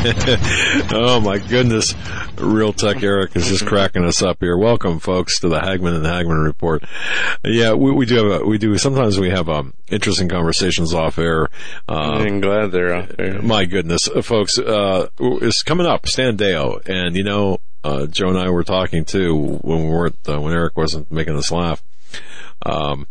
Oh, my goodness. Real Tech Eric is just cracking us up here. Welcome, folks, to the Hagman and Hagman Report. Yeah, we do. Sometimes we have interesting conversations off air. I'm glad they're off air. My goodness, folks, it's coming up, Stan Deyo. And, Joe and I were talking, too, when when Eric wasn't making us laugh. When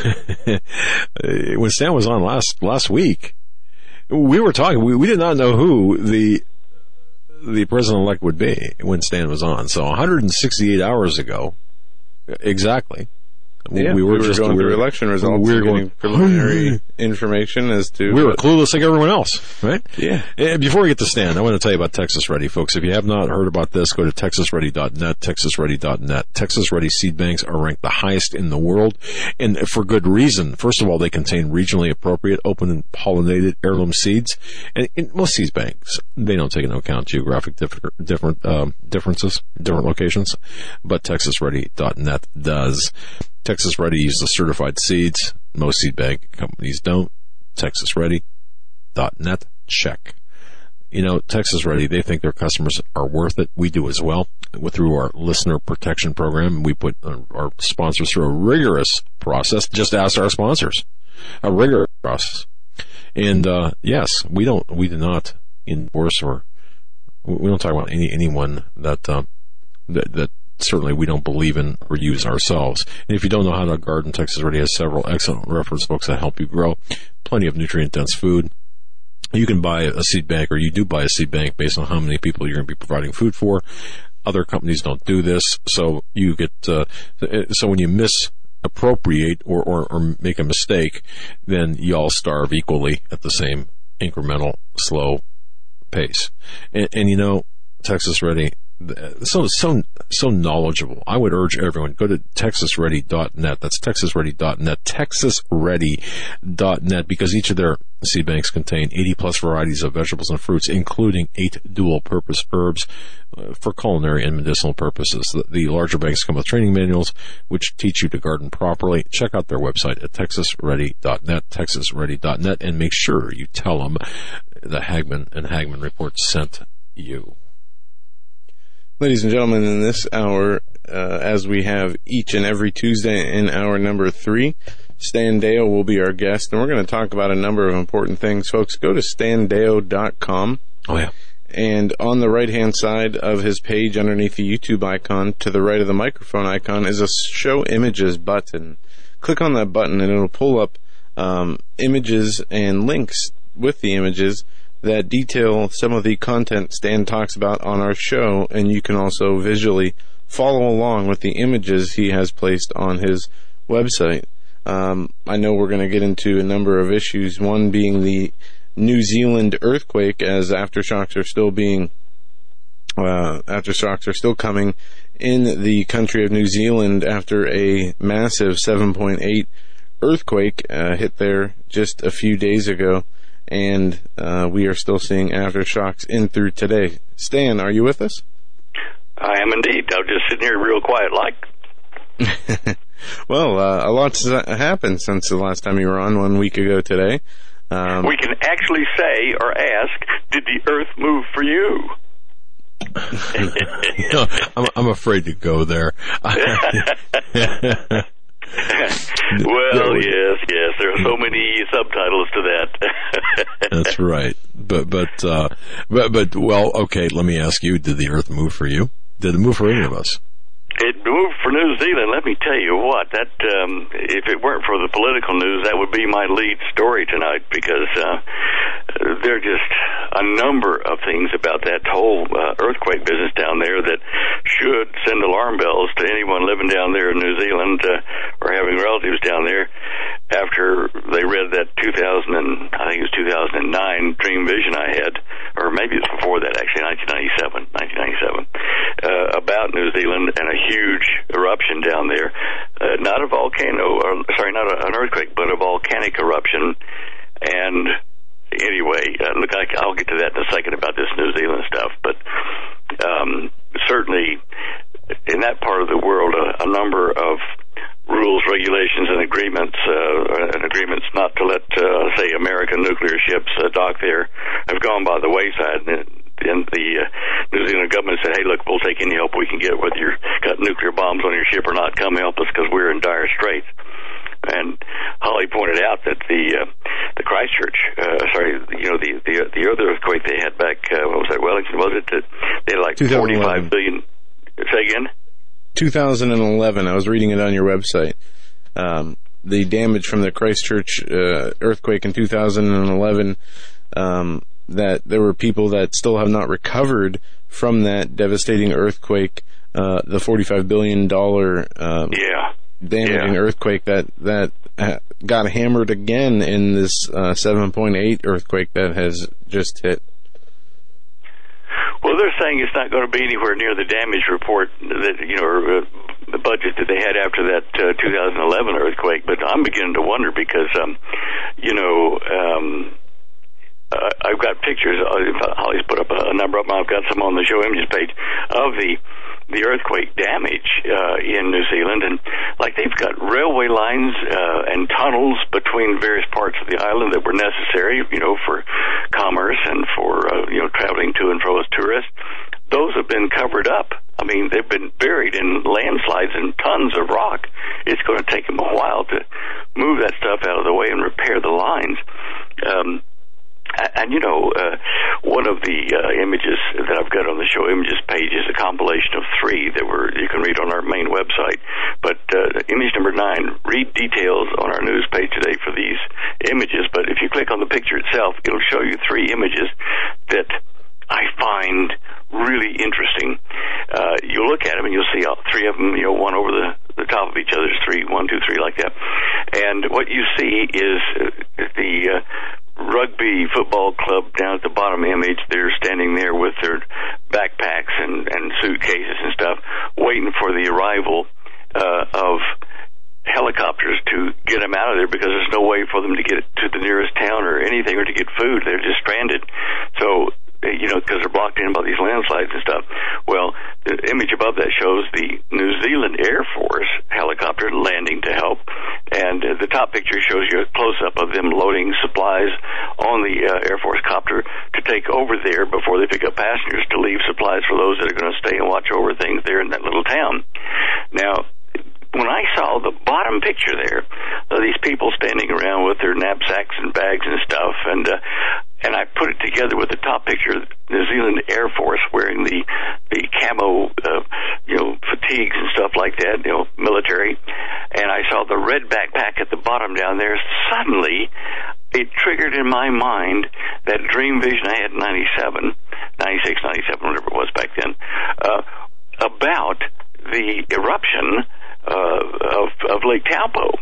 Stan was on last week, we were talking. We did not know who the president-elect would be when Stan was on. So 168 hours ago, exactly. Yeah, we were going through election results. We were getting preliminary information as to... We were clueless like everyone else, right? Yeah. And before we get to Stan, I want to tell you about Texas Ready, folks. If you have not heard about this, go to TexasReady.net, TexasReady.net. Texas Ready seed banks are ranked the highest in the world, and for good reason. First of all, they contain regionally appropriate, open and pollinated heirloom seeds. And in most seed banks, they don't take into account geographic differences, different locations, but TexasReady.net does. Texas Ready uses certified seeds. Most seed bank companies don't. TexasReady.net. Check. Texas Ready, they think their customers are worth it. We do as well. Through our listener protection program, we put our sponsors through a rigorous process. Just ask our sponsors. A rigorous process. And, yes, we do not endorse or we don't talk about anyone that certainly we don't believe in or use ourselves. And if you don't know how to garden, Texas Ready has several excellent reference books that help you grow. Plenty of nutrient-dense food. You can buy a seed bank, or you do buy a seed bank based on how many people you're going to be providing food for. Other companies don't do this, so you get so when you misappropriate or make a mistake, then you all starve equally at the same incremental, slow pace. And Texas Ready, so knowledgeable. I would urge everyone, go to TexasReady.net. That's TexasReady.net, TexasReady.net, because each of their seed banks contain 80-plus varieties of vegetables and fruits, including 8 dual-purpose herbs for culinary and medicinal purposes. The larger banks come with training manuals, which teach you to garden properly. Check out their website at TexasReady.net, TexasReady.net, and make sure you tell them the Hagman and Hagman Report sent you. Ladies and gentlemen, in this hour, as we have each and every Tuesday in hour number 3, Stan Deyo will be our guest, and we're going to talk about a number of important things. Folks, go to StanDeyo.com. Oh, yeah. And on the right-hand side of his page, underneath the YouTube icon, to the right of the microphone icon, is a Show Images button. Click on that button, and it'll pull up images and links with the images that detail some of the content Stan talks about on our show, and you can also visually follow along with the images he has placed on his website. I know we're going to get into a number of issues, one being the New Zealand earthquake, as aftershocks are still coming in the country of New Zealand after a massive 7.8 earthquake hit there just a few days ago. And we are still seeing aftershocks in through today. Stan, are you with us? I am indeed. I'm just sitting here real quiet like. Well, a lot's happened since the last time you were on 1 week ago today. We can actually say or ask, did the earth move for you? I'm afraid to go there. Well, yes, there are so many subtitles to that. That's right. But, well, okay, let me ask you, did the earth move for you? Did it move for any of us? It moved for New Zealand. Let me tell you what, that if it weren't for the political news, that would be my lead story tonight, because there are just a number of things about that whole earthquake business down there that should send alarm bells to anyone living down there in New Zealand or having relatives down there after they read that 2009 dream vision I had, or maybe it's before that, actually, 1997, about New Zealand and a huge eruption down there. Not a volcano, not an earthquake, but a volcanic eruption. And anyway, look, I'll get to that in a second about this New Zealand stuff. But certainly in that part of the world, a number of rules, regulations, and agreements not to let, say, American nuclear ships dock there have gone by the wayside. And and the New Zealand government said, hey, look, we'll take any help we can get, whether you've got nuclear bombs on your ship or not. Come help us because we're in dire straits. And Holly pointed out that the Christchurch, the other earthquake they had back, what was that, Wellington, was it? They had like 45 billion. Say again? 2011. I was reading it on your website. The damage from the Christchurch earthquake in 2011, that there were people that still have not recovered from that devastating earthquake, the $45 billion damaging earthquake that got hammered again in this 7.8 earthquake that has just hit. Well, they're saying it's not going to be anywhere near the damage report that, or the budget that they had after that 2011 earthquake, but I'm beginning to wonder because, I've got pictures. Holly's put up a number of them. I've got some on the show images page of the earthquake damage in New Zealand, and like they've got railway lines and tunnels between various parts of the island that were necessary, for commerce and for traveling to and fro as tourists. Those have been covered up. I mean, they've been buried in landslides and tons of rock. It's going to take them a while to move that stuff out of the way and repair the lines. One of the images that I've got on the show images page is a compilation of 3 that you can read on our main website. But image number 9, read details on our news page today for these images. But if you click on the picture itself, it'll show you 3 images that I find really interesting. You'll look at them and you'll see all 3 of them, one over the top of each other. There's 3, 1, 2, 3, like that. And what you see is the rugby football club down at the bottom image. They're standing there with their backpacks and suitcases and stuff, waiting for the arrival of helicopters to get them out of there because there's no way for them to get to the nearest town or anything or to get food. They're just stranded. So, because they're blocked in by these landslides and stuff. Well, the image above that shows the New Zealand Air Force helicopter landing to help, and the top picture shows you a close-up of them loading supplies on the Air Force copter to take over there before they pick up passengers to leave supplies for those that are going to stay and watch over things there in that little town. Now, when I saw the bottom picture there, these people standing around with their knapsacks and bags and stuff, and I put it together with the top picture of New Zealand Air Force wearing the camo, fatigues and stuff like that, military, and I saw the red backpack at the bottom down there. Suddenly, it triggered in my mind that dream vision I had in 96, 97, whatever it was back then, about the eruption of Lake Taupo.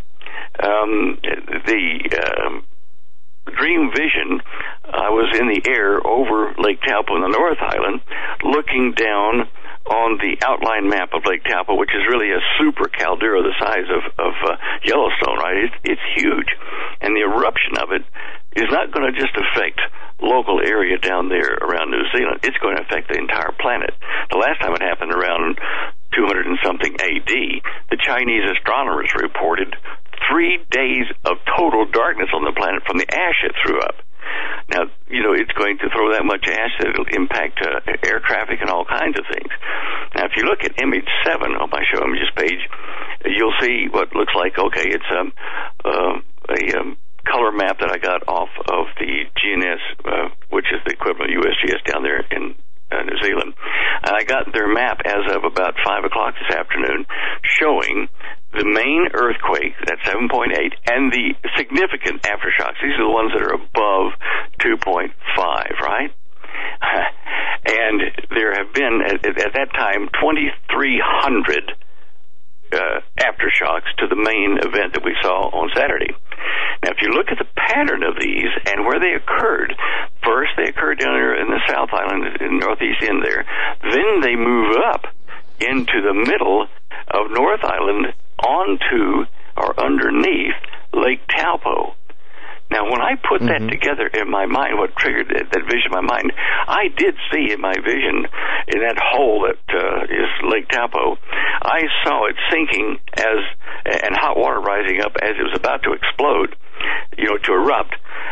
Dream vision, I was in the air over Lake Taupo in the North Island, looking down on the outline map of Lake Taupo, which is really a super caldera the size of Yellowstone, right? It's huge. And the eruption of it is not going to just affect local area down there around New Zealand. It's going to affect the entire planet. The last time it happened around 200 and something AD, the Chinese astronomers reported 3 days of total darkness on the planet from the ash it threw up. Now, it's going to throw that much ash that it'll impact air traffic and all kinds of things. Now, if you look at image 7 on my show images page, you'll see what looks like, it's a color map that I got off of the GNS, which is the equivalent of USGS down there in New Zealand. And I got their map as of about 5 o'clock this afternoon, showing the main earthquake, that 7.8, and the significant aftershocks. These are the ones that are above 2.5, right? And there have been, at that time, 2,300 aftershocks to the main event that we saw on Saturday. Now, if you look at the pattern of these and where they occurred, first they occurred down there in the South Island, in the northeast end there. Then they move up into the middle of North Island onto or underneath Lake Taupo. Now, when I put that together in my mind, what triggered that vision in my mind, I did see in my vision, in that hole that is Lake Taupo, I saw it sinking and hot water rising up as it was about to explode, to erupt.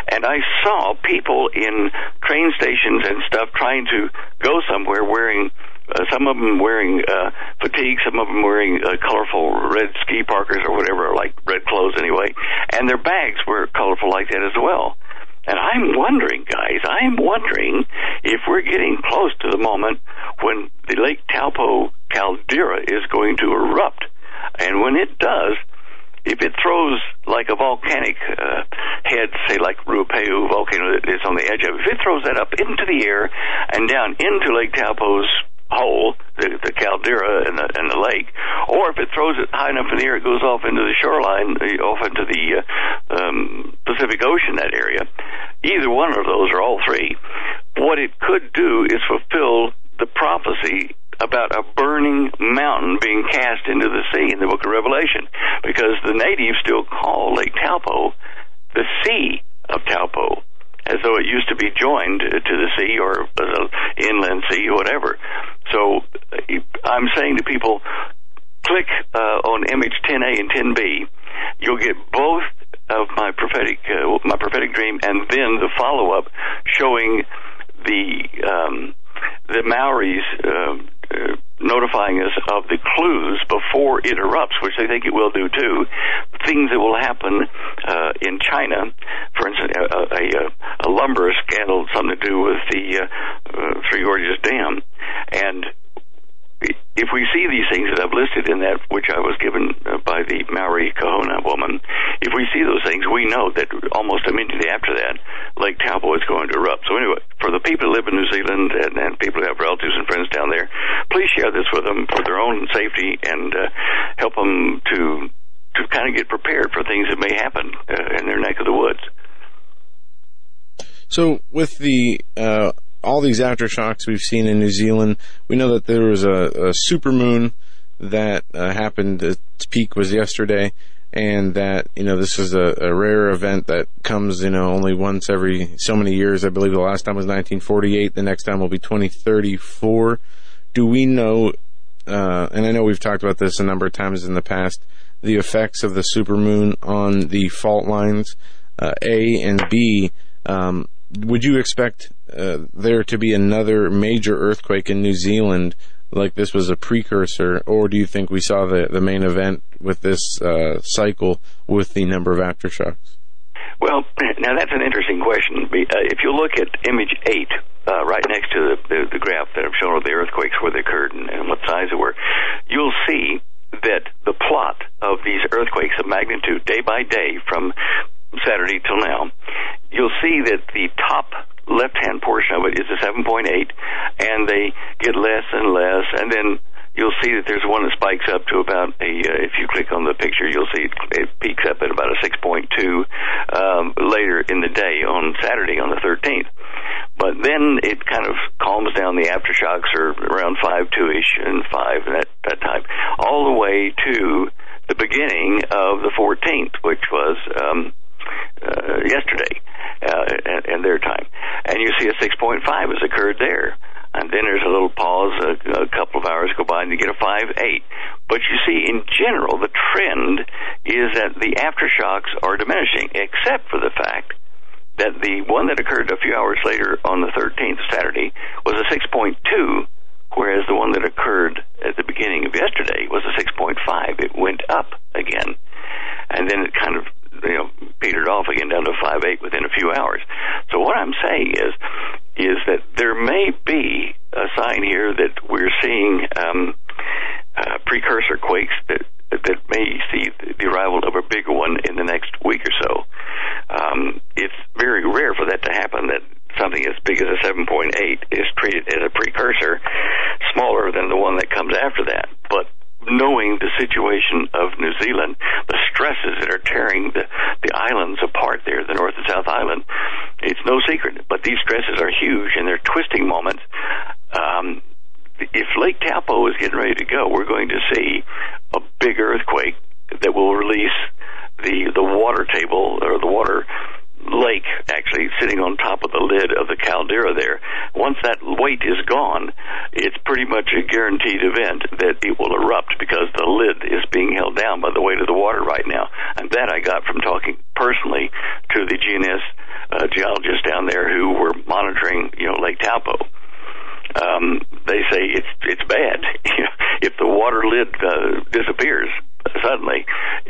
and I saw people in train stations and stuff trying to go somewhere wearing, some of them wearing fatigue, some of them wearing colorful red ski parkers or whatever, like red clothes anyway, and their bags were colorful like that as well. And I'm wondering, guys, if we're getting close to the moment when the Lake Taupo caldera is going to erupt. And when it does, if it throws like a volcanic head, say like Ruapeu volcano that is on the edge of it, if it throws that up into the air and down into Lake Taupo's hole, the caldera and the lake, or if it throws it high enough in the air, it goes off into the shoreline, off into the Pacific Ocean, that area. Either one of those, or all three, what it could do is fulfill the prophecy about a burning mountain being cast into the sea in the book of Revelation, because the natives still call Lake Taupo the Sea of Taupo, as though it used to be joined to the sea or an inland sea or whatever. So I'm saying to people, click on image 10A and 10B. You'll get both of my prophetic dream and then the follow-up showing the Maoris notifying us of the clues before it erupts, which they think it will do too. Things that will happen in China, for instance, a lumber scandal, something to do with the Three Gorges Dam. And if we see these things that I've listed in that, which I was given by the Maori Kahuna woman, if we see those things, we know that almost immediately after that, Lake Taupo is going to erupt. So anyway, for the people who live in New Zealand and people who have relatives and friends down there, please share this with them for their own safety and help them to kind of get prepared for things that may happen in their neck of the woods. So with the all these aftershocks we've seen in New Zealand, we know that there was a supermoon that happened. Its peak was yesterday, and that, this is a rare event that comes, only once every so many years. I believe the last time was 1948. The next time will be 2034. Do we know, and I know we've talked about this a number of times in the past, the effects of the supermoon on the fault lines, A, and B, would you expect there to be another major earthquake in New Zealand like this was a precursor, or do you think we saw the main event with this cycle with the number of aftershocks? Well, now that's an interesting question. If you look at image 8, right next to the graph that I've shown of the earthquakes where they occurred and what size they were, you'll see that the plot of these earthquakes of magnitude day by day from Saturday till now, you'll see that the top left-hand portion of it is a 7.8, and they get less and less, and then you'll see that there's one that spikes up to about if you click on the picture, you'll see it peaks up at about a 6.2 later in the day on Saturday on the 13th. But then it kind of calms down. The aftershocks are around 5.2-ish and 5 and that type, all the way to the beginning of the 14th, which was yesterday and their time. And you see a 6.5 has occurred there. And then there's a little pause, a couple of hours go by, and you get a 5.8. But you see, in general, the trend is that the aftershocks are diminishing, except for the fact that the one that occurred a few hours later on the 13th, Saturday, was a 6.2, whereas the one that occurred at the beginning of yesterday was a 6.5. It went up again. And then it kind of petered off again down to 5.8 within a few hours. So what I'm saying is that there may be a sign here that we're seeing precursor quakes that may see the arrival of a bigger one in the next week or so. It's very rare for that to happen, that something as big as a 7.8 is treated as a precursor, smaller than the one that comes after that. But knowing the situation of New Zealand, the stresses that are tearing the islands apart there, the North and South Island, it's no secret. But these stresses are huge, and they're twisting moments. If Lake Taupo is getting ready to go, we're going to see a big earthquake that will release the water table, or the water lake, actually sitting on top of the lid of the caldera there. Once that weight is gone, it's pretty much a guaranteed event that it will erupt, because the lid is being held down by the weight of the water right now. And that I got from talking personally to the GNS geologists down there who were monitoring, Lake Taupo. They say it's bad. If the water lid disappears suddenly,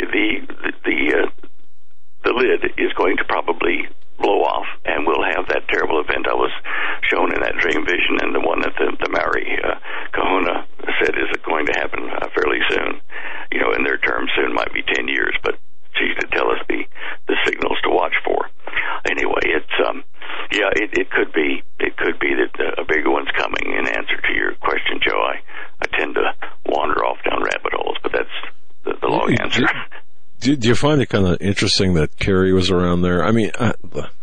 the lid is going to probably blow off, and we'll have that terrible event I was shown in that dream vision, and the one that the Maori kahuna said is going to happen fairly soon. In their terms, soon might be 10 years, but she's to tell us the signals to watch for. Anyway, it's it could be that a bigger one's coming. In answer to your question, Joe, I tend to wander off down rabbit holes, but that's the long answer. Do you find it kind of interesting that Kerry was around there? I mean, I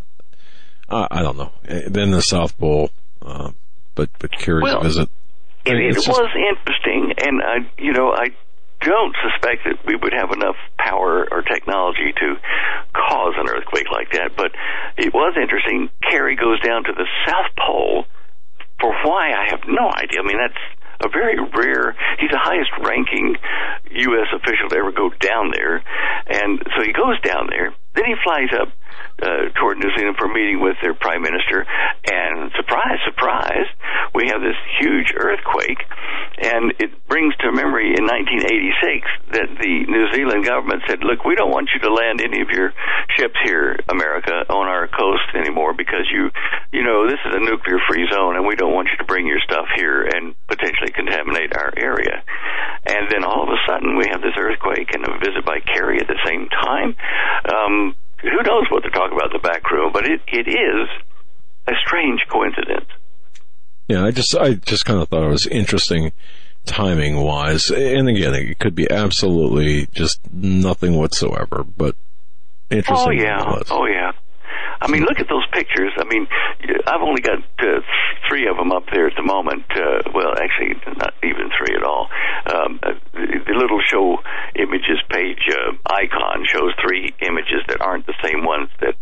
don't know. Then the South Pole, but Kerry's visit. It was interesting, and I don't suspect that we would have enough power or technology to cause an earthquake like that. But it was interesting. Kerry goes down to the South Pole. For why, I have no idea. I mean, that's a very rare, he's the highest ranking U.S. official to ever go down there, and so he goes down there, then he flies up toward New Zealand for a meeting with their prime minister, and surprise, surprise, we have this huge earthquake, and it brings to memory in 1986 that the New Zealand government said, look, we don't want you to land any of your ships here, America, on our coast anymore, because this is a nuclear-free zone, and we don't want you to bring your stuff here and potentially contaminate our area. And then all of a sudden we have this earthquake and a visit by Kerry at the same time. Who knows what they're talking about in the back room, but it is a strange coincidence. Yeah, I just kind of thought it was interesting timing wise, and again, it could be absolutely just nothing whatsoever, but interesting. Oh yeah. I mean, look at those pictures. I mean, I've only got 3 of them up there at the moment. Well, actually, not even 3 at all. The little show images page icon shows 3 images that aren't the same ones that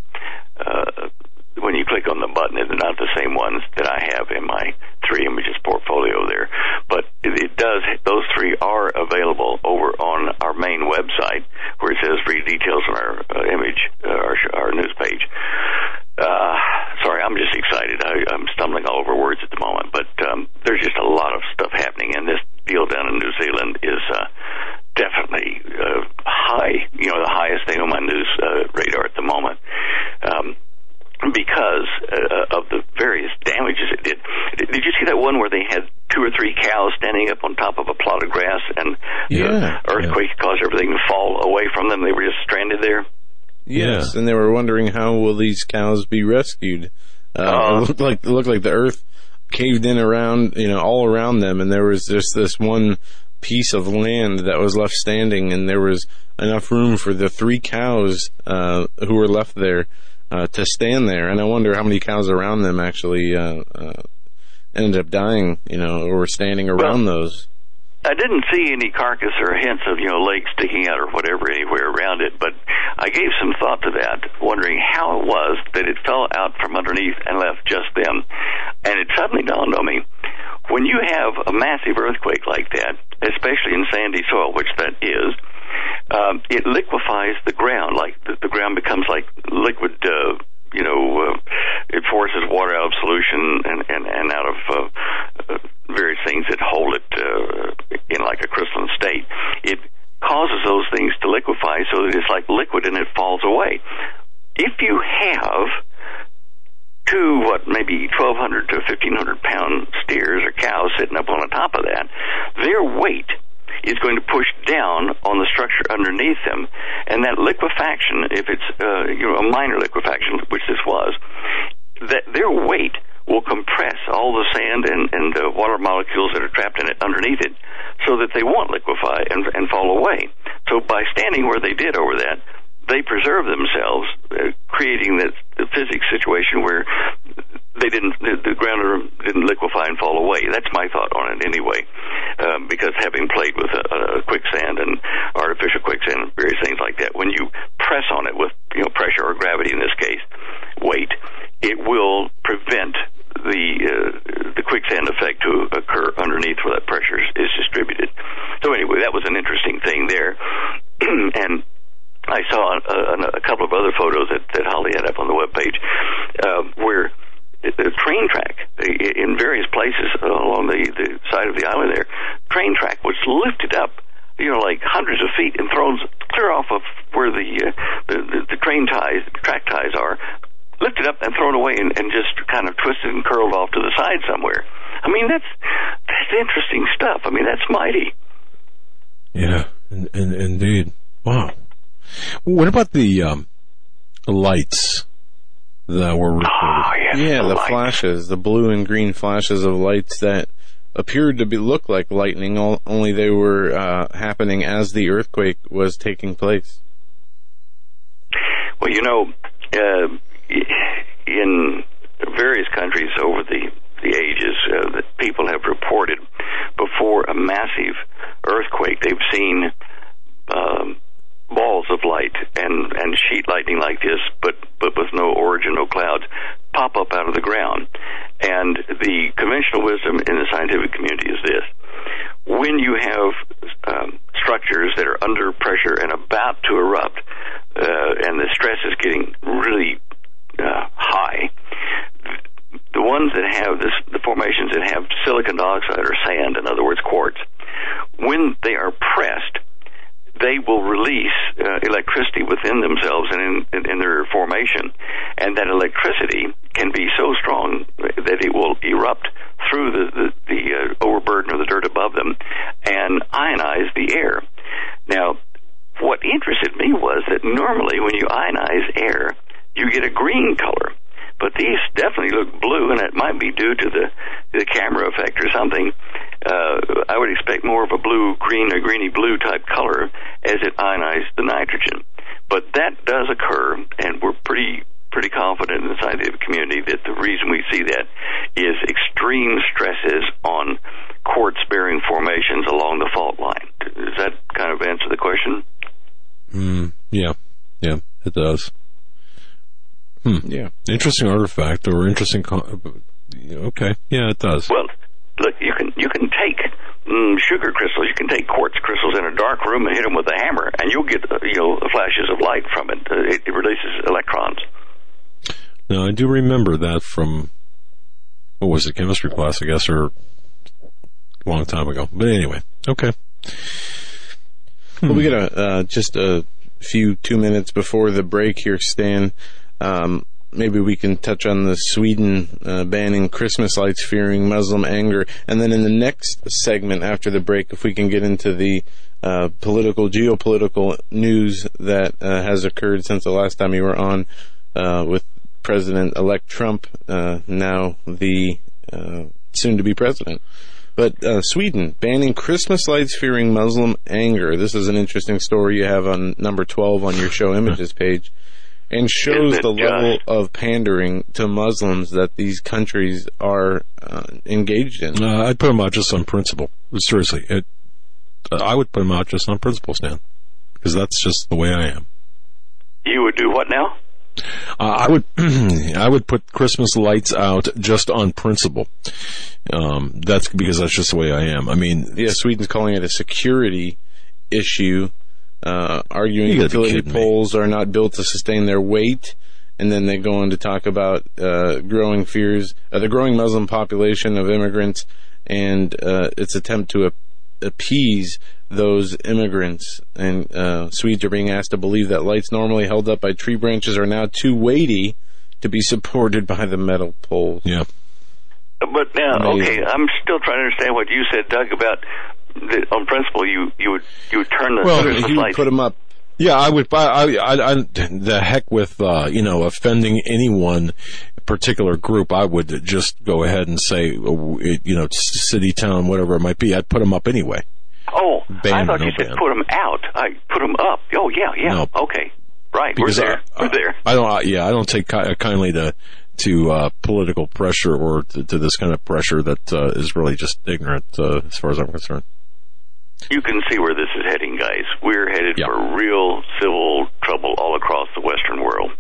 when you click on the button, they're not the same ones that I have in my 3 images portfolio there. But it does, those 3 are available over on our main website where it says read details on our image, our news page. Sorry, I'm just excited. I'm stumbling all over words at the moment, but there's just a lot of stuff happening, and this deal down in New Zealand is definitely high, the highest thing on my news radar at the moment. Because of the various damages it did. Did you see that one where they had 2 or 3 cows standing up on top of a plot of grass, and the earthquake caused everything to fall away from them? They were just stranded there? Yes, and they were wondering how will these cows be rescued. It looked like the earth caved in around, all around them, and there was just this one piece of land that was left standing, and there was enough room for the 3 cows who were left there to stand there. And I wonder how many cows around them actually ended up dying, or were standing around those. I didn't see any carcass or hints of, legs sticking out or whatever anywhere around it, but I gave some thought to that, wondering how it was that it fell out from underneath and left just them. And it suddenly dawned on me, when you have a massive earthquake like that, especially in sandy soil, which that is, it liquefies the ground, like the ground becomes like liquid, it forces water out of solution and out of various things that hold it in like a crystalline state. It causes those things to liquefy so that it's like liquid and it falls away. If you have maybe 1,200 to 1,500 pound steers or cows sitting up on the top of that, their weight is going to push down on the structure underneath them, and that liquefaction, if it's a minor liquefaction, which this was, that their weight will compress all the sand and the water molecules that are trapped in it underneath it, so that they won't liquefy and fall away. So by standing where they did over that, they preserve themselves, creating the physics situation where the ground didn't liquefy and fall away. That's my thought on it anyway, because having played with quicksand and artificial quicksand and various things like that, when you press on it with pressure or gravity in this case, weight, it will prevent the quicksand effect to occur underneath where that pressure is distributed. So anyway, that was an interesting thing there. And I saw a couple of other photos that Holly had up on the webpage in various places along the side of the island there, train track was lifted up, like hundreds of feet and thrown clear off of where the train ties, track ties are, lifted up and thrown away and just kind of twisted and curled off to the side somewhere. I mean, that's interesting stuff. I mean, that's mighty. Yeah, indeed. Wow. What about the lights that were recorded? Oh, yes, the flashes, the blue and green flashes of lights that appeared to look like lightning, only they were happening as the earthquake was taking place. Well, in various countries over the ages, that people have reported before a massive earthquake, they've seen balls of light and sheet lightning like this, but with no origin, no clouds, pop up out of the ground. And the conventional wisdom in the scientific community is this: when you have structures that are under pressure and about to erupt, and the stress is getting really high, the ones that have the formations that have silicon dioxide or sand, in other words, quartz, when they are pressed, they will release electricity within themselves and in their formation, and that electricity can be so strong that it will erupt through the overburden or the dirt above them and ionize the air. Now, what interested me was that normally when you ionize air, you get a green color. But these definitely look blue, and it might be due to the camera effect or something. I would expect more of a blue-green or greeny-blue type color as it ionized the nitrogen. But that does occur, and we're pretty confident in the scientific community that the reason we see that is extreme stresses on quartz-bearing formations along the fault line. Does that kind of answer the question? Yeah, it does. Yeah. Interesting artifact or interesting. Okay. Yeah, it does. Well, look, you can take sugar crystals. You can take quartz crystals in a dark room and hit them with a hammer, and you'll get flashes of light from it. It releases electrons. Now, I do remember that from, what was it, chemistry class, I guess, or a long time ago. But anyway, okay. Well, we got just a few 2 minutes before the break here, Stan. Maybe we can touch on the Sweden banning Christmas lights, fearing Muslim anger. And then in the next segment after the break, if we can get into the geopolitical news that has occurred since the last time you were on with President-elect Trump, now the soon-to-be president. But Sweden, banning Christmas lights, fearing Muslim anger. This is an interesting story you have on number 12 on your show images page. And shows the level of pandering to Muslims that these countries are engaged in. I'd put them out just on principle. Seriously, I would put them out just on principle, Stan, because that's just the way I am. You would do what now? I would put Christmas lights out just on principle. That's because that's just the way I am. I mean, yeah, Sweden's calling it a security issue. Arguing utility poles are not built to sustain their weight, and then they go on to talk about growing fears, the growing Muslim population of immigrants, and its attempt to appease those immigrants. And Swedes are being asked to believe that lights normally held up by tree branches are now too weighty to be supported by the metal poles. Yeah. But now, okay, I'm still trying to understand what you said, Doug, about on principle, you would turn the you would put them up. Yeah, I would. The heck with offending anyone particular group. I would just go ahead and say city, town, whatever it might be. I'd put them up anyway. Oh, I thought you said put them out. I put them up. Oh yeah. No. Okay, right. Because we're there. I don't take kindly to political pressure or to this kind of pressure that is really just ignorant as far as I'm concerned. You can see where this is heading, guys. We're headed for real civil trouble all across the Western world.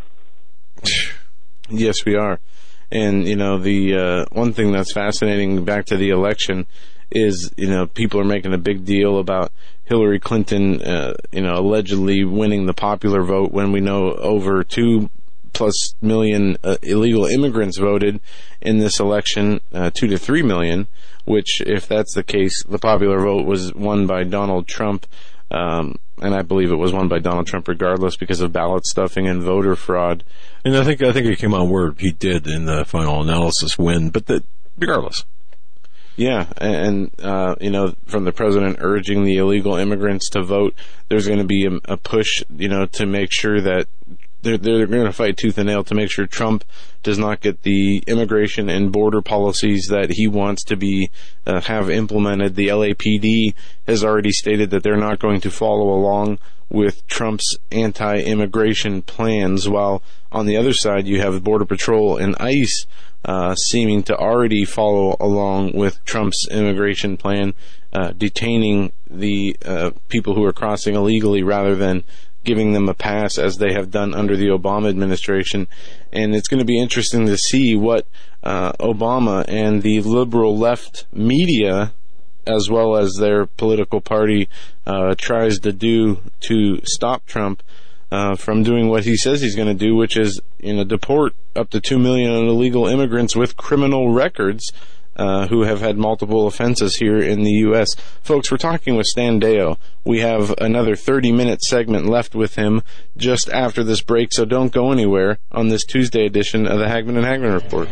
Yes, we are. And, the one thing that's fascinating back to the election is, people are making a big deal about Hillary Clinton, allegedly winning the popular vote when we know over 2 plus million illegal immigrants voted in this election, 2 to 3 million, which, if that's the case, the popular vote was won by Donald Trump. And I believe it was won by Donald Trump regardless because of ballot stuffing and voter fraud. And I think it came out where he did in the final analysis win, but regardless. Yeah, and from the president urging the illegal immigrants to vote, there's going to be a push, to make sure that they're going to fight tooth and nail to make sure Trump does not get the immigration and border policies that he wants to be have implemented. The LAPD has already stated that they're not going to follow along with Trump's anti-immigration plans, while on the other side you have Border Patrol and ICE seeming to already follow along with Trump's immigration plan, detaining the people who are crossing illegally rather than giving them a pass as they have done under the Obama administration. And it's going to be interesting to see what Obama and the liberal left media, as well as their political party, tries to do to stop Trump from doing what he says he's going to do, which is deport up to 2 million illegal immigrants with criminal records who have had multiple offenses here in the U.S. Folks, we're talking with Stan Deyo. We have another 30-minute segment left with him just after this break, so don't go anywhere on this Tuesday edition of the Hagman and Hagman Report.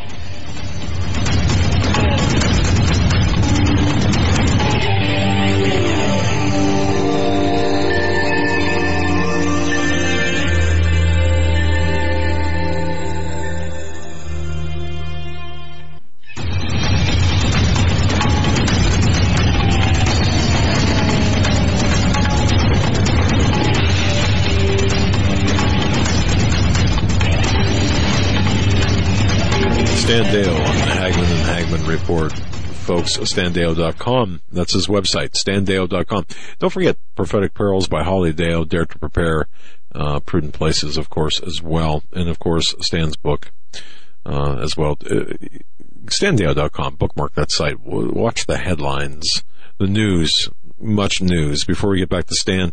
Stan Deyo on the Hagman and Hagman Report. Folks, StanDeyo.com. That's his website, StanDeyo.com. Don't forget Prophetic Perils by Holly Deyo, Dare to Prepare, Prudent Places, of course, as well. And, of course, Stan's book as well. StanDeyo.com. Bookmark that site. Watch the headlines, the news, much news. Before we get back to Stan,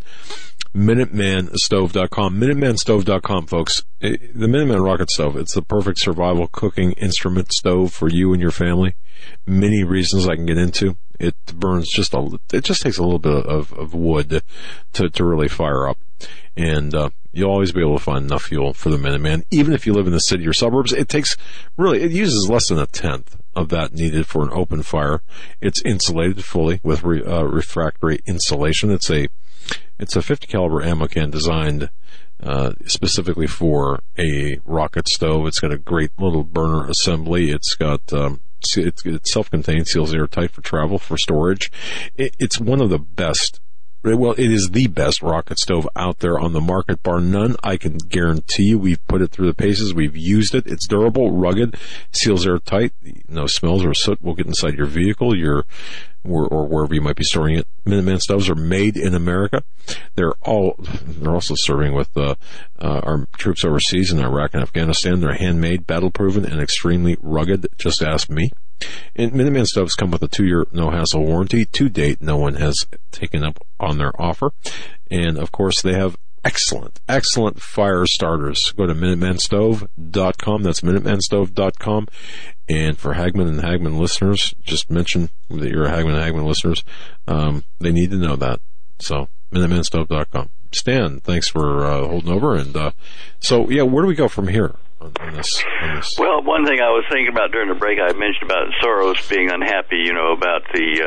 MinutemanStove.com. MinutemanStove.com, folks. The Minuteman Rocket Stove, it's the perfect survival cooking instrument stove for you and your family. Many reasons I can get into. It burns it just takes a little bit of wood to really fire up. And you'll always be able to find enough fuel for the Minuteman. Even if you live in the city or suburbs, it uses less than a tenth of that needed for an open fire. It's insulated fully with refractory insulation. It's a 50 caliber ammo can designed specifically for a rocket stove. It's got a great little burner assembly. It's got it's self-contained, seals airtight for travel, for storage. It's one of the best. Well, it is the best rocket stove out there on the market, bar none. I can guarantee you we've put it through the paces. We've used it. It's durable, rugged, seals airtight. No smells or soot will get inside your vehicle, or wherever you might be storing it. Minuteman stoves are made in America. They're also serving with our troops overseas in Iraq and Afghanistan. They're handmade, battle-proven, and extremely rugged. Just ask me. And Minuteman stoves come with a 2-year no-hassle warranty. To date, no one has taken up on their offer. And, of course, they have excellent fire starters. Go to MinutemanStove.com. That's MinutemanStove.com. And for Hagman and Hagman listeners, just mention that you're a Hagman and Hagman listeners. They need to know that. So, MinutemanStove.com. Stan, thanks for holding over. And where do we go from here on this? Well, one thing I was thinking about during the break, I mentioned about Soros being unhappy, about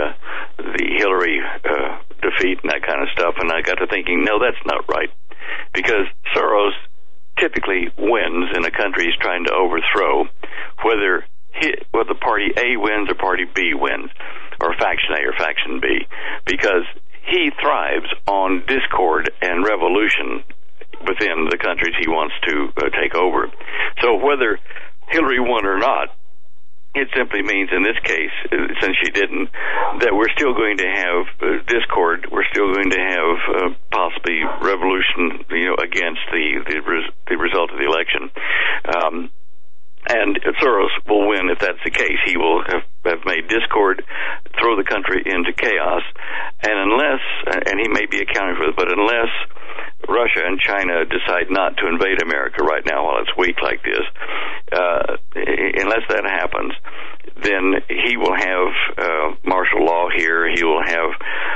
the Hillary defeat and that kind of stuff, and I got to thinking, no, that's not right, because Soros typically wins in a country he's trying to overthrow, whether party A wins or party B wins, or faction A or faction B, because he thrives on discord and revolution within the countries he wants to take over. So whether Hillary won or not, it simply means in this case, since she didn't, that we're still going to have discord. We're still going to have possibly revolution, against the result of the election. And Soros will win if that's the case. He will have made discord, throw the country into chaos, and he may be accounting for it, but unless Russia Russia and China decide not to invade America right now while it's weak like this, unless that happens, then he will have martial law here. He will have,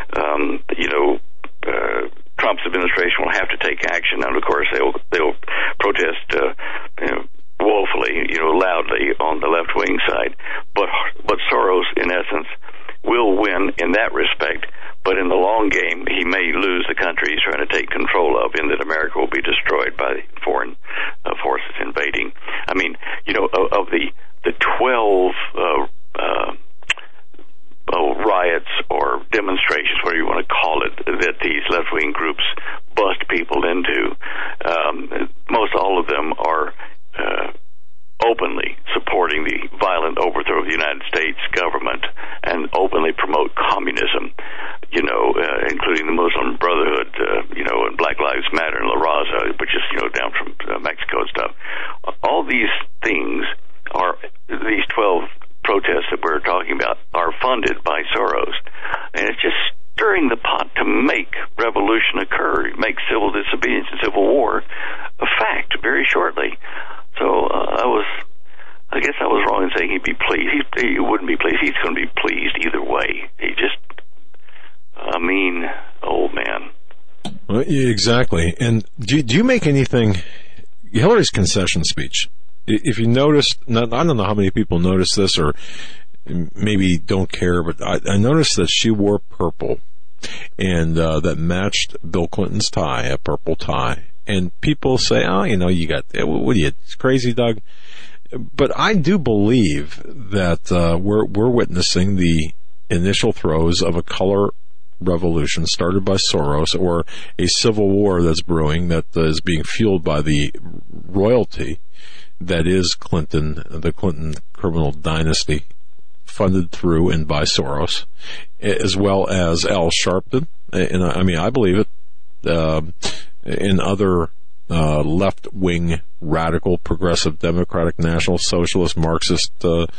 Trump's administration will have to take action, and of course they'll protest woefully, loudly on the left-wing side. But Soros, in essence, will win in that respect. But in the long game, he may lose the country he's trying to take control of, in that America will be destroyed by foreign forces invading. I mean, of the 12 riots or demonstrations, whatever you want to call it, that these left-wing groups bust people into, most all of them are openly supporting the violent overthrow of the United States government and openly promote communism, including the Muslim Brotherhood, and Black Lives Matter and La Raza, which is, down from Mexico and stuff. All these things these 12 protests that we're talking about are funded by Soros. And it's just stirring the pot to make revolution occur, make civil disobedience and civil war a fact very shortly. So I guess I was wrong in saying he'd be pleased. He wouldn't be pleased. He's going to be pleased either way. He just a mean old man. Well, yeah, exactly. And do you make anything? Hillary's concession speech. If you noticed, I don't know how many people noticed this or maybe don't care, but I noticed that she wore purple, and that matched Bill Clinton's tie, a purple tie. And people say, you got, what are you, crazy, Doug? But I do believe that we're witnessing the initial throes of a color revolution started by Soros, or a civil war that's brewing that is being fueled by the royalty that is Clinton, the Clinton criminal dynasty, funded through and by Soros, as well as Al Sharpton. And I believe it. In other left-wing, radical, progressive, democratic, national, socialist, Marxist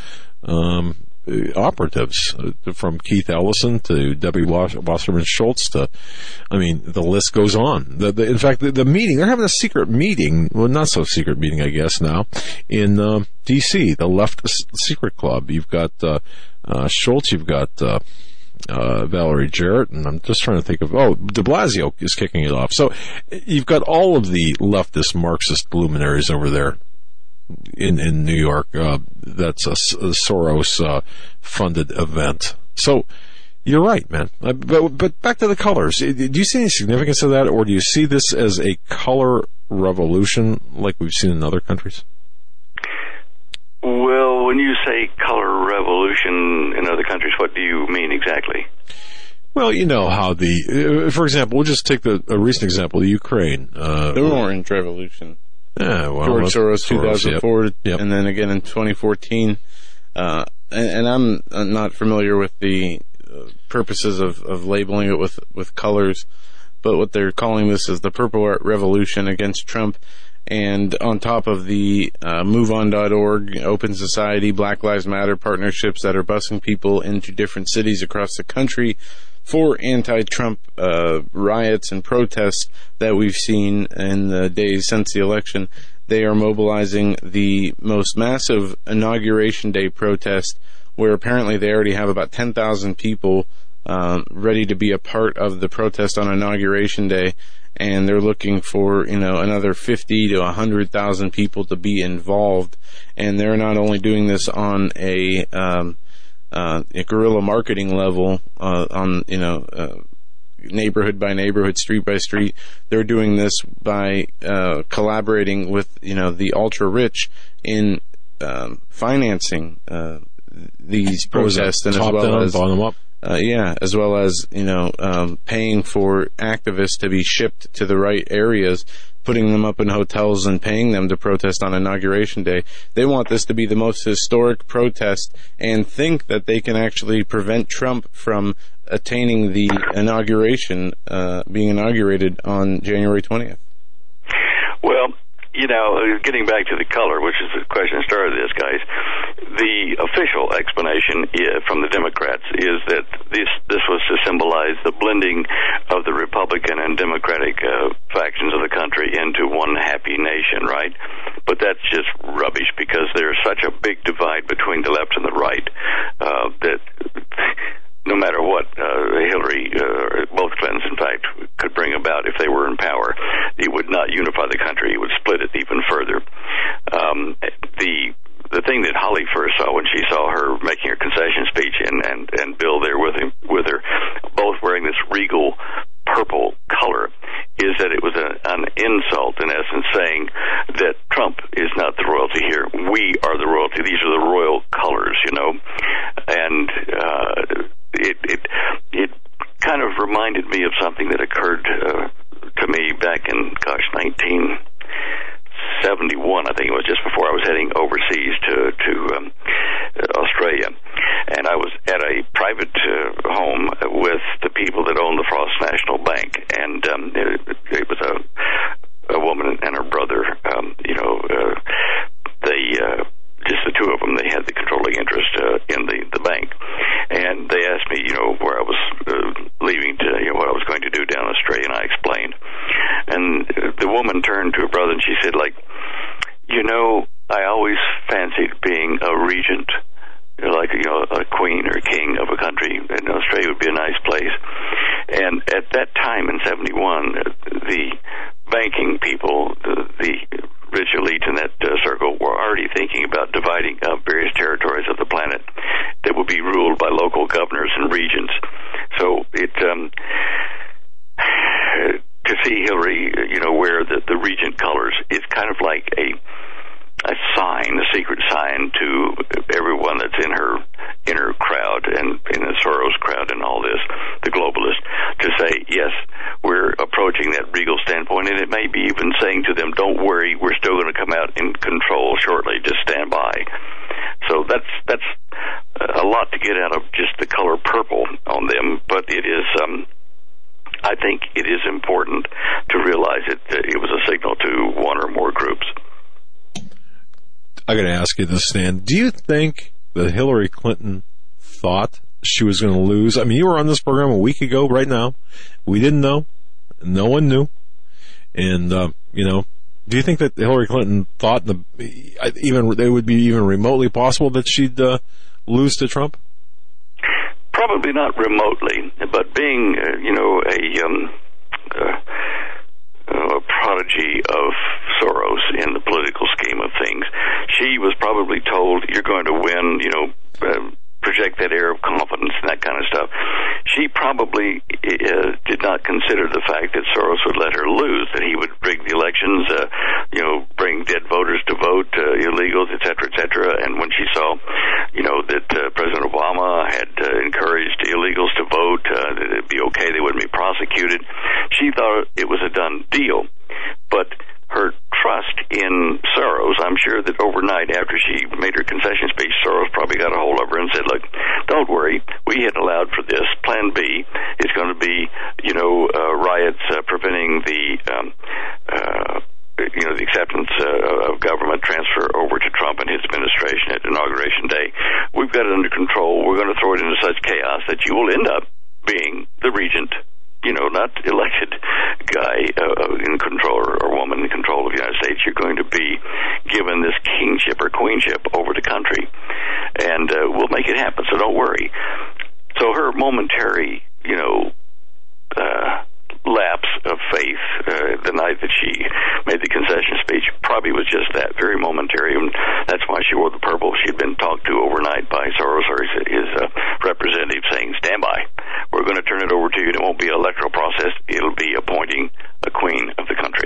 operatives, from Keith Ellison to Debbie Wasserman Schultz to, the list goes on. In fact, the meeting, they're having a secret meeting, well, not so secret meeting, I guess, now, in D.C., the Left Secret Club. You've got Schultz, you've got Valerie Jarrett, and I'm just trying to think of, de Blasio is kicking it off. So you've got all of the leftist Marxist luminaries over there in New York. That's a Soros funded event. So you're right, man. But back to the colors. Do you see any significance of that, or do you see this as a color revolution like we've seen in other countries? Well, when you say color revolution in other countries, what do you mean exactly? Well, you know how for example, we'll just take a recent example, the Ukraine. The Orange Revolution. Yeah, well, George Soros, 2004, yep. And then again in 2014. And I'm not familiar with the purposes of labeling it with colors, but what they're calling this is the Purple Revolution against Trump. And on top of the MoveOn.org, Open Society, Black Lives Matter partnerships that are busing people into different cities across the country for anti-Trump riots and protests that we've seen in the days since the election, they are mobilizing the most massive Inauguration Day protest, where apparently they already have about 10,000 people ready to be a part of the protest on Inauguration Day. And they're looking for, another 50 to 100,000 people to be involved. And they're not only doing this on a guerrilla marketing level, neighborhood by neighborhood, street by street. They're doing this by collaborating with, the ultra rich in financing these protests, and top as well down, as bottom up. as well as, paying for activists to be shipped to the right areas, putting them up in hotels and paying them to protest on Inauguration Day. They want this to be the most historic protest and think that they can actually prevent Trump from attaining the inauguration, being inaugurated on January 20th. Well, getting back to the color, which is the question that started this, guys, the official explanation from the Democrats is that this was to symbolize the blending of the Republican and Democratic factions of the country into one happy nation, right? But that's just rubbish, because there's such a big divide between the left and the right that no matter what Hillary, both Clintons, in fact, could bring about if they were in power, it would not unify the country. It would split it even further. The thing that Holly first saw when she saw her making her concession speech and Bill there with her, both wearing this regal purple color, is that it was an insult, in essence, saying that Trump is not the royalty here. We are the royalty. These are the royal colors, you know. And it kind of reminded me of something that occurred to me back in, 1971, I think it was, just before I was heading overseas to Australia. And I was at a private home with the people that own the Frost National Bank, and it was a woman and her brother. Just the two of them, they had the controlling interest in the bank. And they asked me, where I was leaving to, what I was going to do down in Australia, and I explained. And the woman turned to her brother and she said, I always fancied being a regent, like a queen or a king of a country, and Australia would be a nice place. And at that time in 71, the banking people, the rich elite in that circle, were already thinking about dividing up various territories of the planet that would be ruled by local governors and regents. So to see Hillary, wear the regent colors, it's kind of like a sign, a secret sign to everyone that's in her inner crowd and in the Soros crowd and all this, the globalists, to say, yes, we're approaching that regal standpoint, and it may be even saying to them, don't worry, we're still going to come out in control shortly, just stand by. So that's a lot to get out of just the color purple on them, but it is, I think it is important to realize it was a signal to one or more groups. I got to ask you this, Stan. Do you think that Hillary Clinton thought she was going to lose? I mean, you were on this program a week ago right now. We didn't know. No one knew. And, do you think that Hillary Clinton thought it would be even remotely possible that she'd lose to Trump? Probably not remotely, but being, a prodigy of Soros in the political scheme of things, she was probably told, you're going to win, project that air of confidence and that kind of stuff. She probably did not consider the fact that Soros would let her lose, that he would rig the elections, bring dead voters to vote, illegals, et cetera, and when she saw, that President Obama had encouraged illegals to vote, that it'd be okay, they wouldn't be prosecuted, she thought it was a done deal. But her trust in Soros, I'm sure that overnight after she made her concession speech, Soros probably got a hold of her and said, look, don't worry, we had allowed for this. Plan B is going to be, riots preventing the acceptance of government transfer over to Trump and his administration at Inauguration Day. We've got it under control. We're going to throw it into such chaos that you will end up being the regent, not elected guy in control or woman in control of the United States. You're going to be given this kingship or queenship over the country, and we'll make it happen, so don't worry. So her momentary, lapse of faith the night that she made the concession speech probably was just that, very momentary, and that's why she wore the purple. She'd been talked to overnight by Soros or his representative saying, stand by, we're going to turn it over to you. It won't be an electoral process, it'll be appointing a queen of the country.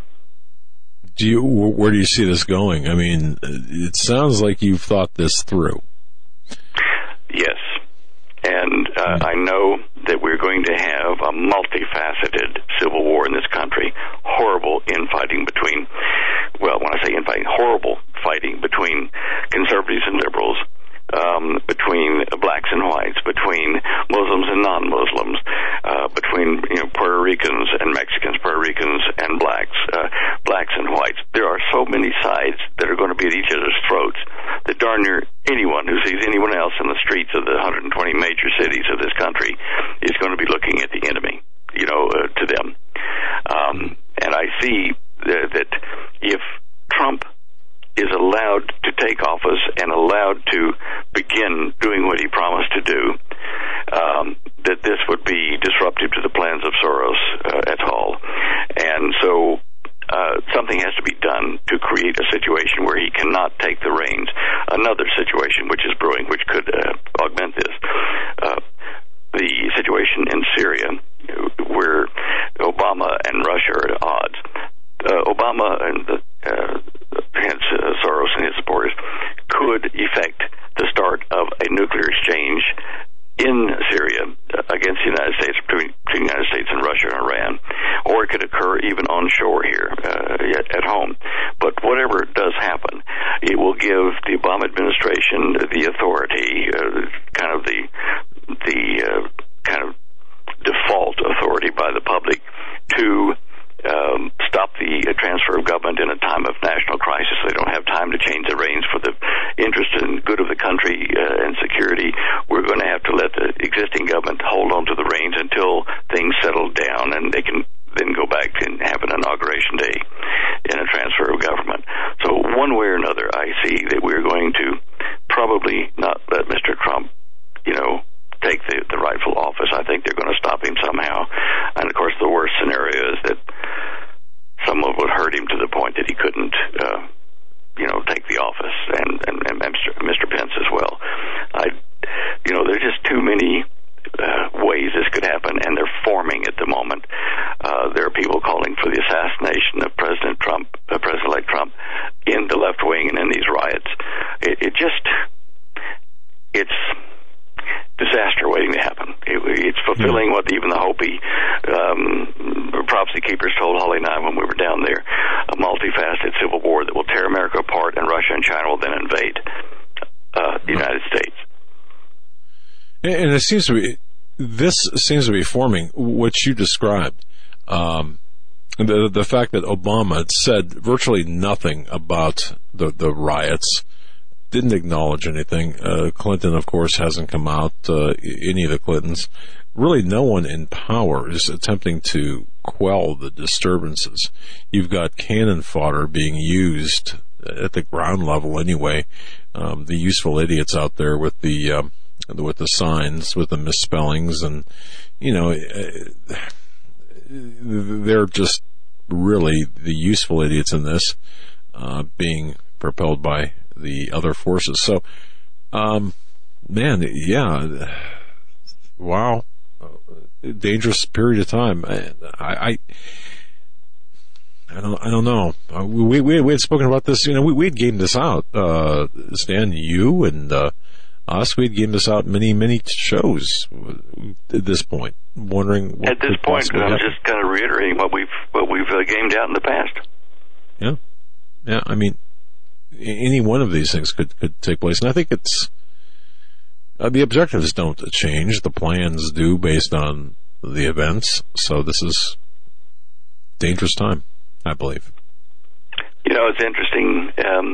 Where do you see this going? I mean, it sounds like you've thought this through. Yes. And I know that we're going to have a multifaceted civil war in this country. Horrible infighting between, when I say infighting, horrible fighting between conservatives and liberals, between blacks and whites, between Muslims and non-Muslims, between Puerto Ricans and Mexicans, Puerto Ricans and blacks, blacks and whites. There are so many sides that are going to be at each other's throats that darn near anyone who sees anyone else in the streets of the 120 major cities of this country is going to be looking at the enemy, to them. And I see doing what he promised to do, that this would be disruptive to the plans of Soros et al. And so something has to be done to create a situation where he cannot take the reins. Another situation which is brewing, which could augment this, the situation in Syria, where Obama and Russia are at odds. Obama and hence Soros and his supporters could effect the start of a nuclear exchange in Syria against the United States, between the United States and Russia and Iran, or it could occur even onshore here at home. But whatever does happen, it will give the Obama administration the authority, kind of default authority by the public to stop the transfer of government in a time of national crisis. They don't have time to change the reins for the interest and good of the country and security. We're going to have to let the existing government hold on to the reins until things settle down, and they can then go back and have an inauguration day in a transfer of government. So one way or another, I see that we're going to probably not let Mr. Trump, take the rightful office. I think they're going to stop him somehow. And, of course, the worst scenario is that someone would hurt him to the point that he couldn't, take the office, and Mr. Pence as well. There's just too many ways this could happen, and they're forming at the moment. There are people calling for the assassination of President-elect Trump in the left wing and in these riots. It's disaster waiting to happen. It's fulfilling what even the Hopi prophecy keepers told Holly and I when we were down there, a multifaceted civil war that will tear America apart, and Russia and China will then invade the United States. And it seems to be, this seems to be forming what you described. The fact that Obama had said virtually nothing about the riots, didn't acknowledge anything. Clinton, of course, hasn't come out, any of the Clintons. Really no one in power is attempting to quell the disturbances. You've got cannon fodder being used at the ground level anyway. The useful idiots out there with the signs, with the misspellings, and, they're just really the useful idiots in this, being propelled by the other forces. So, wow, dangerous period of time. I don't know. We had spoken about this. We'd gamed this out. Stan, you and us, we'd gamed this out many shows at this point. Wondering what at this point, I'm just kind of reiterating what we've gamed out in the past. Yeah. I mean, any one of these things could take place, and I think it's the objectives don't change; the plans do, based on the events. So this is dangerous time, I believe. It's interesting.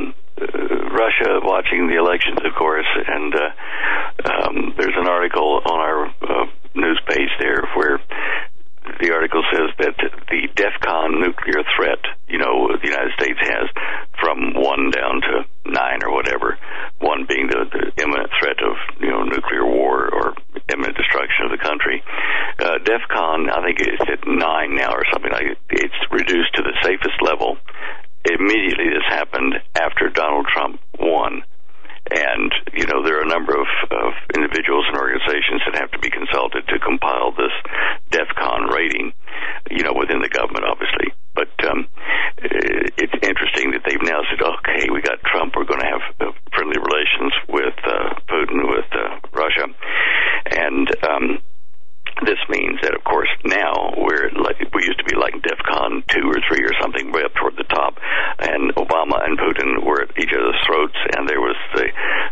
Russia watching the elections, of course, and there's an article on our news page there where the article says that the DEFCON nuclear threat, the United States has, from 1 down to 9 or whatever, 1 being the imminent threat of nuclear war or imminent destruction of the country. DEFCON, I think it's at 9 now or something like it. It's reduced to the safest level. Immediately this happened after Donald Trump won. And, there are a number of individuals and organizations that have to be consulted to compile this DEFCON rating, within the government, obviously. But it's interesting that they've now said, okay, we got Trump, we're going to have friendly relations with Putin, with Russia. And this means that, of course, now we used to be like DEFCON 2 or 3 or something, way up toward the top, and Obama and Putin were at each other's throats, and there was the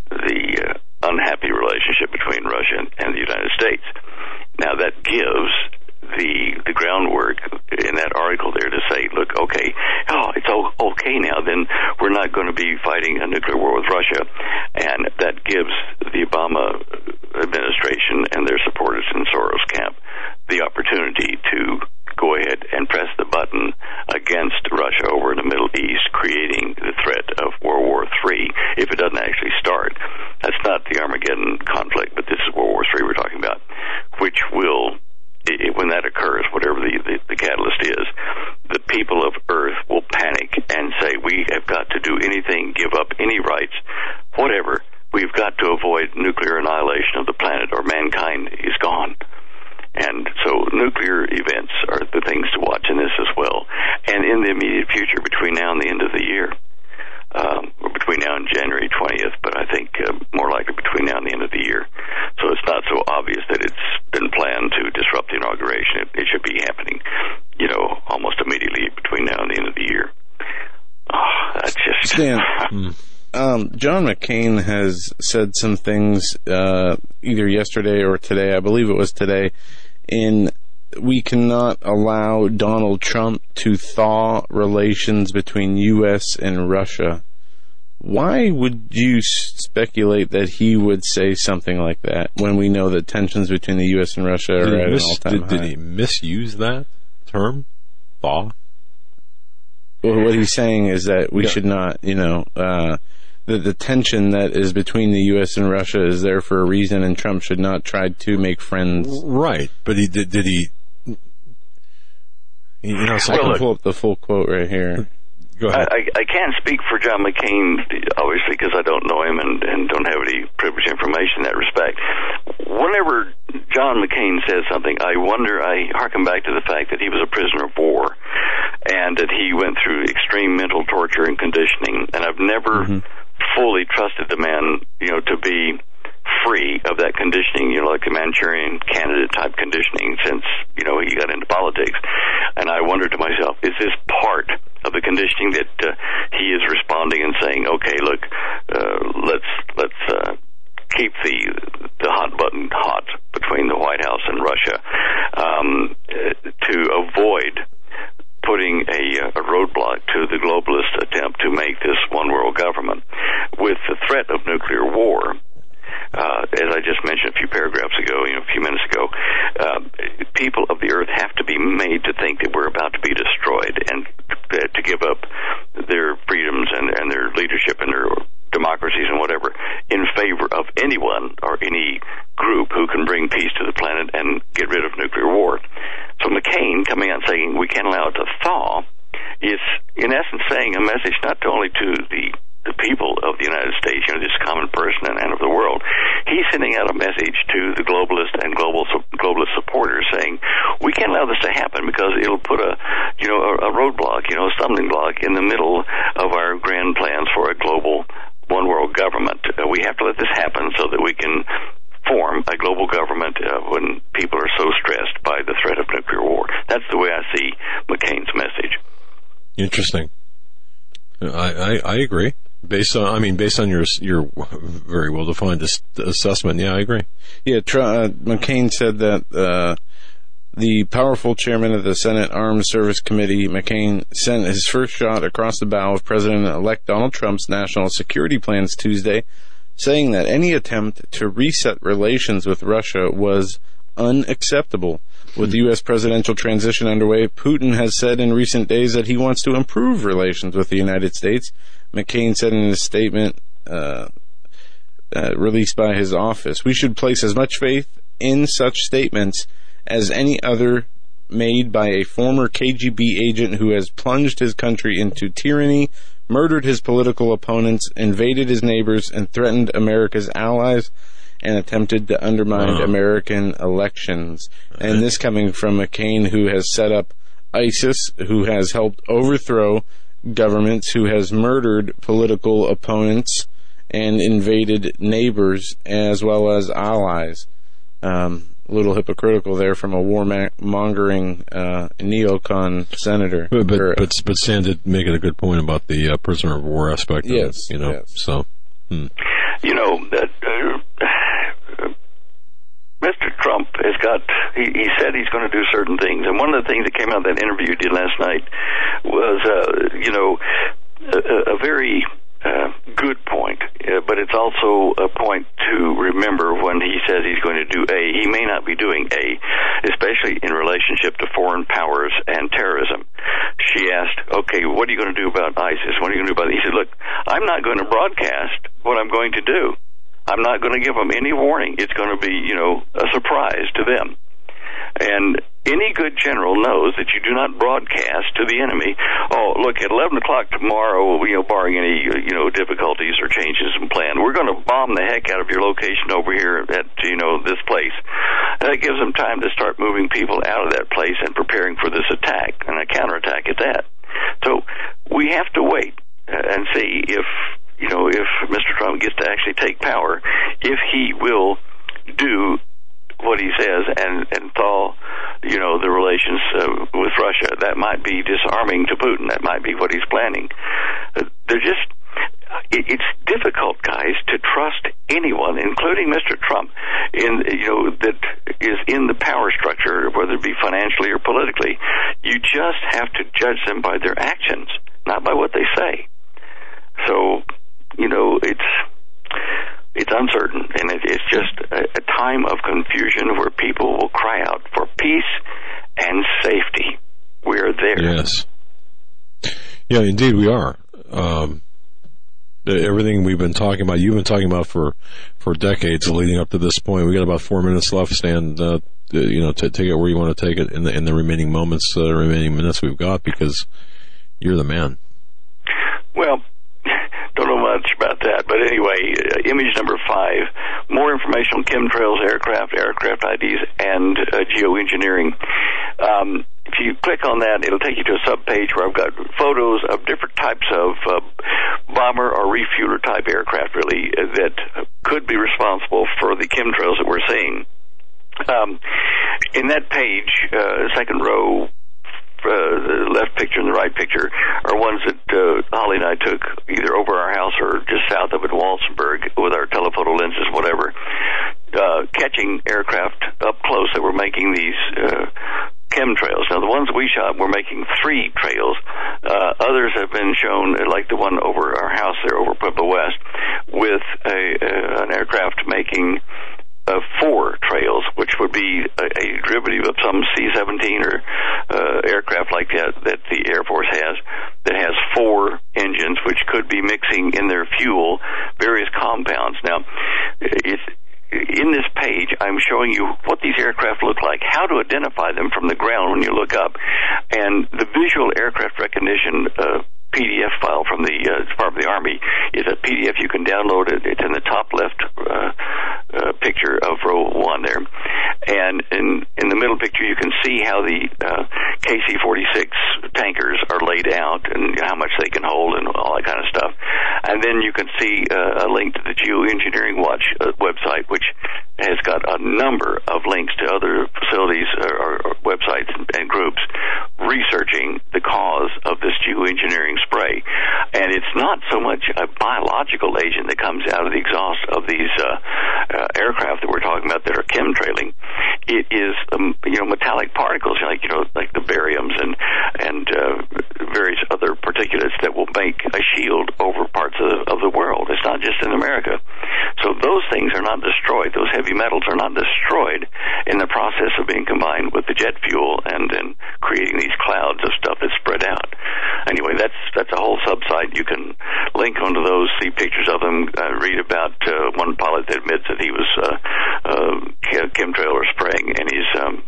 unhappy relationship between Russia and the United States. Now that gives the groundwork in that article there to say, look, okay, it's okay now, then we're not going to be fighting a nuclear war with Russia, and that gives the Obama administration and their supporters in Soros camp the opportunity to go ahead and press the button against Russia over in the Middle East, creating the threat of World War III if it doesn't actually start. That's not the Armageddon conflict, but this is World War III we're talking about, which will, when that occurs, whatever the catalyst is, the people of Earth will panic and say, we have got to do anything, give up any rights, whatever. We've got to avoid nuclear annihilation of the planet, or mankind is gone. And so nuclear events are the things to watch in this as well. And in the immediate future, between now and the end of the year, or between now and January 20th, but I think more likely between now and the end of the year. So it's not so obvious that it's been planned to disrupt the inauguration. It should be happening, almost immediately between now and the end of the year. That's just... Stan, John McCain has said some things either yesterday or today, I believe it was today, we cannot allow Donald Trump to thaw relations between U.S. and Russia. Why would you speculate that he would say something like that when we know that tensions between the U.S. and Russia are at an all-time high? Did he misuse that term, thaw? Well, what he's saying is that we should not, the tension that is between the U.S. and Russia is there for a reason, and Trump should not try to make friends. Right, but did he? I can pull up the full quote right here. Go ahead. I can't speak for John McCain, obviously, because I don't know him and don't have any privileged information in that respect. Whenever John McCain says something, I harken back to the fact that he was a prisoner of war and that he went through extreme mental torture and conditioning, and I've never fully trusted the man, to be free of that conditioning, like the Manchurian candidate type conditioning since, he got into politics. And I wondered to myself, is this part of the conditioning that he is responding and saying, okay, look, let's keep the hot button hot between the White House and Russia to avoid putting a roadblock to the globalist attempt to make this one world government. With the threat of nuclear war, as I just mentioned a few paragraphs ago, a few minutes ago, people of the earth have to be made to think that we're about to be destroyed and to give up their freedoms and their leadership and their democracies and whatever in favor of anyone or any group who can bring peace to the planet and get rid of nuclear war. So McCain coming out and saying we can't allow it to thaw is in essence saying a message not only to the people of the United States, this common person and of the world. He's sending out a message to the globalist and globalist supporters saying, we can't allow this to happen because it'll put a roadblock, a stumbling block in the middle of our grand plans for a global one world government. We have to let this happen so that we can form a global government when people are so stressed by the threat of nuclear war. That's the way I see McCain's message. Interesting. I agree. Based on your very well defined assessment, yeah, I agree. Yeah, McCain said that the powerful chairman of the Senate Armed Service Committee, McCain, sent his first shot across the bow of President-elect Donald Trump's national security plans Tuesday, saying that any attempt to reset relations with Russia was unacceptable. With the U.S. presidential transition underway, Putin has said in recent days that he wants to improve relations with the United States. McCain said in a statement released by his office, we should place as much faith in such statements as any other made by a former KGB agent who has plunged his country into tyranny, murdered his political opponents, invaded his neighbors, and threatened America's allies, and attempted to undermine American elections. And this coming from McCain, who has set up ISIS, who has helped overthrow governments, who has murdered political opponents and invaded neighbors as well as allies. A little hypocritical there from a warmongering neocon senator. But Stan did make it a good point about the prisoner of war aspect of it, Yes. So, that Mr. Trump has got, he said he's going to do certain things, and one of the things that came out of that interview he did last night was, a very good point, but it's also a point to remember when he says he's going to do A. He may not be doing A, especially in relationship to foreign powers and terrorism. She asked, okay, what are you going to do about ISIS? What are you going to do about it? He said, look, I'm not going to broadcast what I'm going to do. I'm not going to give them any warning. It's going to be, a surprise to them. And any good general knows that you do not broadcast to the enemy, oh, look, at 11 o'clock tomorrow, barring any, difficulties or changes in plan, we're going to bomb the heck out of your location over here at, this place. And that gives them time to start moving people out of that place and preparing for this attack and a counterattack at that. So we have to wait and see if Mr. Trump gets to actually take power, if he will do what he says and thaw, the relations with Russia. That might be disarming to Putin. That might be what he's planning. It's difficult, guys, to trust anyone, including Mr. Trump, that is in the power structure, whether it be financially or politically. You just have to judge them by their actions, not by what they say. So, it's uncertain, and it's just a time of confusion where people will cry out for peace and safety. We're there. Yes. Yeah, indeed we are. Everything we've been talking about, you've been talking about for decades leading up to this point. We got about 4 minutes left, Stan, to take it where you want to take it in the remaining moments, remaining minutes we've got, because you're the man. Well, don't know much about that, but anyway, image number 5, more information on chemtrails, aircraft IDs, and geoengineering. If you click on that, it'll take you to a sub-page where I've got photos of different types of bomber or refueler type aircraft, really, that could be responsible for the chemtrails that we're seeing. In that page, second row, the left picture and the right picture are ones that Holly and I took either over our house or just south of it in Walsenburg with our telephoto lenses, whatever, catching aircraft up close that were making these chemtrails. Now, the ones we shot were making 3 trails. Others have been shown, like the one over our house there over Pueblo West, with an aircraft making 4 trails, which would be a derivative of some C-17 or aircraft like that the Air Force has, that has 4 engines, which could be mixing in their fuel various compounds. Now, in this page, I'm showing you what these aircraft look like, how to identify them from the ground when you look up, and the visual aircraft recognition PDF file from the Department of the Army is a PDF you can download. It's in the top left picture of row 1 there. And in the middle picture, you can see how the KC-46 tankers are laid out and how much they can hold and all that kind of stuff. And then you can see a link to the Geoengineering Watch website, which has got a number of links to other facilities or websites and groups researching the cause of this geoengineering spray. And it's not so much a biological agent that comes out of the exhaust of these aircraft that we're talking about that are chemtrailing. It is metallic particles like the bariums and various other particulates that will make a shield over parts of the world. It's not just in America. So those things are not destroyed. Those heavy metals are not destroyed in the process of being combined with the jet fuel and then creating these clouds of stuff that's spread out. Anyway, that's a whole subsite. You can link onto those, see pictures of them, read about one pilot that admits that he was chemtrail or spraying in his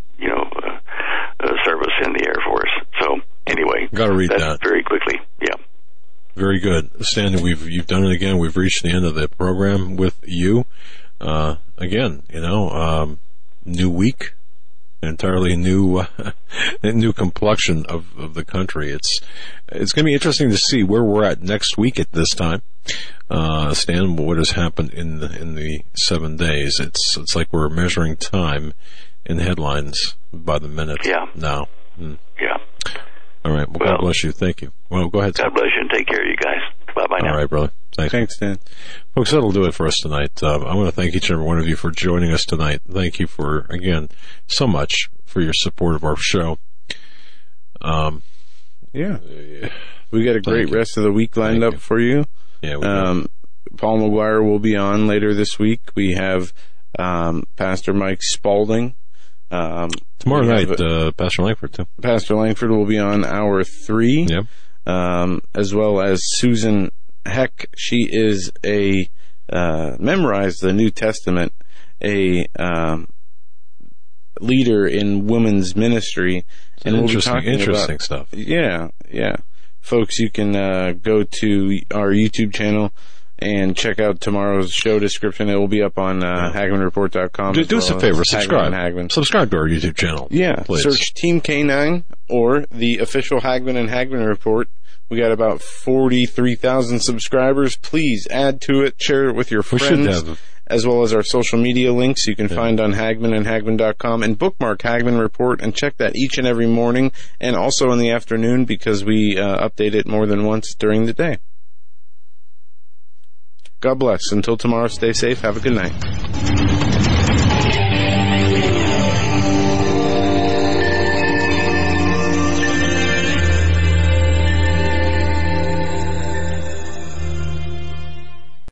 service in the Air Force. So anyway, gotta read that very quickly. Yeah. Very good. Stan, you've done it again. We've reached the end of the program with you. Again, new week, entirely new complexion of the country. It's going to be interesting to see where we're at next week at this time. Stan, what has happened in the 7 days? It's like we're measuring time in headlines by the minute. Yeah. Now. Yeah. All right. Well, God bless you. Thank you. Well, go ahead. God bless you and take care of you guys. Bye-bye now. All right, brother. Thanks, Dan. Folks, that'll do it for us tonight. I want to thank each and every one of you for joining us tonight. Thank you for, again, so much for your support of our show. Yeah. We got a great rest of the week lined up for you. Yeah, we do. Paul McGuire will be on later this week. We have Pastor Mike Spalding. Tomorrow night, Pastor Langford, too. Pastor Langford will be on hour 3. Yep. As well as Susan Heck. She is a memorized the New Testament, a leader in women's ministry, and we'll be talking interesting about stuff. Yeah. Folks, you can go to our YouTube channel and check out tomorrow's show description. It will be up on HagmanReport.com. Do us a favor, subscribe. Hagman. Subscribe to our YouTube channel. Yeah, please. Search Team K9 or the official Hagman and Hagman Report. We got about 43,000 subscribers. Please add to it, share it with your friends, as well as our social media links you can find on HagmanandHagman.com, and bookmark Hagman Report and check that each and every morning and also in the afternoon, because we update it more than once during the day. God bless. Until tomorrow, stay safe. Have a good night.